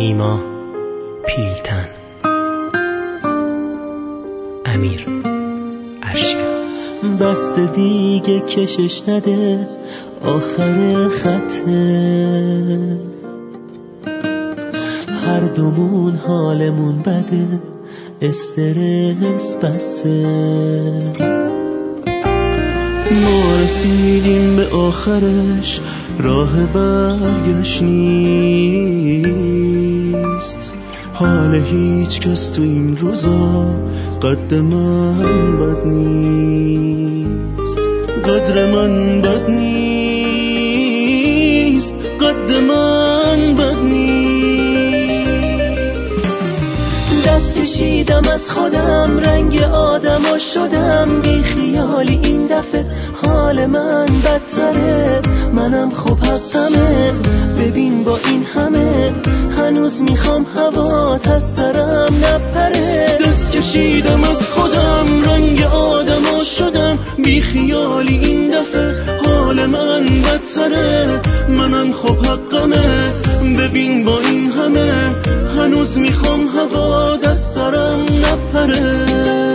نیما پیلتن. امیر اشکن. بس دیگه کشش نده، آخر خطه، هر دومون حالمون بده، استرس بسه. ما رسیدیم به آخرش، راه برگشت نیست. حال هیچ کس تو این روزا قد من بد نیست، قدر من بد نیست، قد من بد نیست. دست کشیدم از خودم، رنگ آدمو شدم، بی خیالی این دفعه حال من بدتره. منم خب حقمه، ببین با این همه هنوز میخوام هوات از سرم نپره. دست کشیدم از خودم، رنگ آدمو شدم، بی خیالی این دفعه حال من بدتره. منم خب حقمه، ببین با این همه هنوز میخوام هوات از سرم نپره.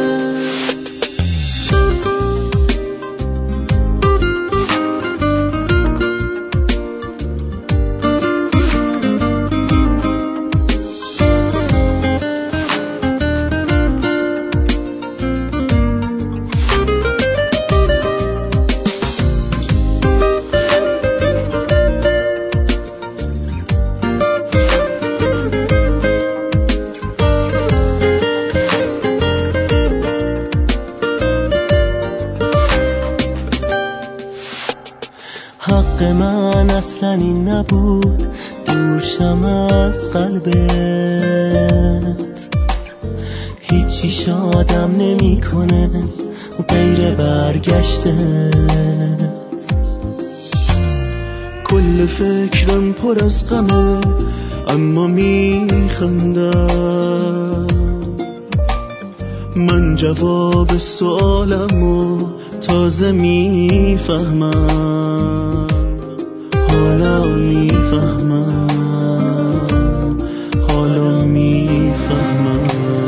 حق من اصلا این نبود، دورشم از قلبت. هیچی شادم نمی کنه غیر برگشتت. کل فکرم پر از غمه، اما میخندم. من جواب سوالمو تازه میفهمم، حالا میفهمم، حالا میفهمم.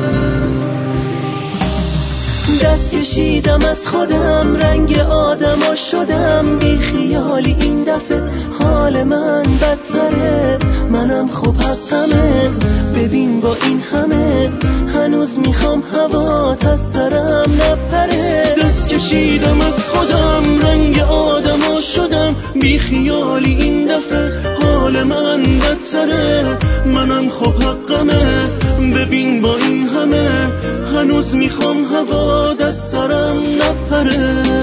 دست کشیدم از خودم، رنگ آدمو شدم، بی خیالی این دفعه حال من بدتره. منم خب حقمه، ببین با این همه هنوز میخوام هوات از سرم نپره. دست کشیدم از خودم، رنگ آدمو شدم، بی خیالی این دفعه حال من بدتره. منم خب حقمه، ببین با این همه هنوز میخوام هوات از سرم نپره.